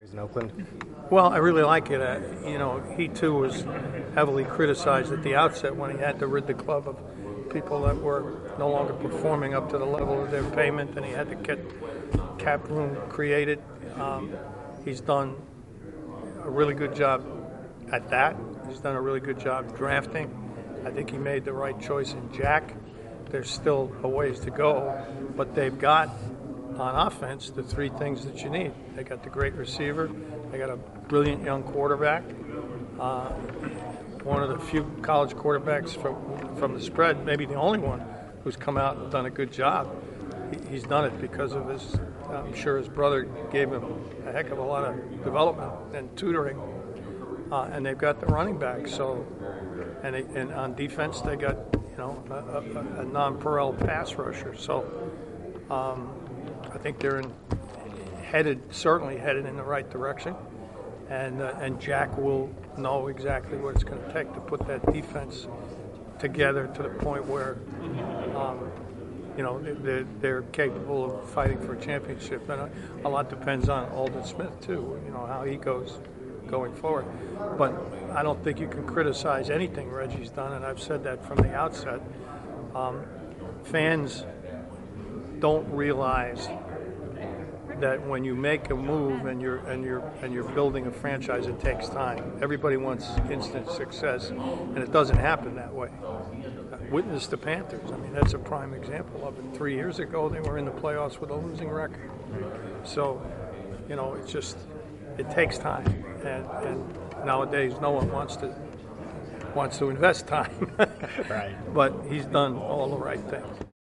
In Oakland. Well, I really like it. He too was heavily criticized at the outset when he had to rid the club of people that were no longer performing up to the level of their payment, and he had to get cap room created. He's done a really good job at that. He's done a really good job drafting. I think he made the right choice in Jack. There's still a ways to go, but they've got on offense the three things that you need. They got the great receiver. They got a brilliant young quarterback. One of the few college quarterbacks from the spread, maybe the only one, who's come out and done a good job. He's done it because of his, I'm sure his brother gave him a heck of a lot of development and tutoring. And they've got the running back. So, and on defense they got a non-Perel pass rusher. So I think they're certainly headed in the right direction. And Jack will know exactly what it's going to take to put that defense together to the point where they're capable of fighting for a championship. And a lot depends on Aldon Smith too. How he goes going forward. But I don't think you can criticize anything Reggie's done, and I've said that from the outset. Fans don't realize that when you make a move and you're building a franchise, it takes time. Everybody wants instant success, and it doesn't happen that way. Witness the Panthers. I mean, that's a prime example of it. 3 years ago, they were in the playoffs with a losing record. So, it takes time, and nowadays no one wants to invest time. Right. But he's done all the right things.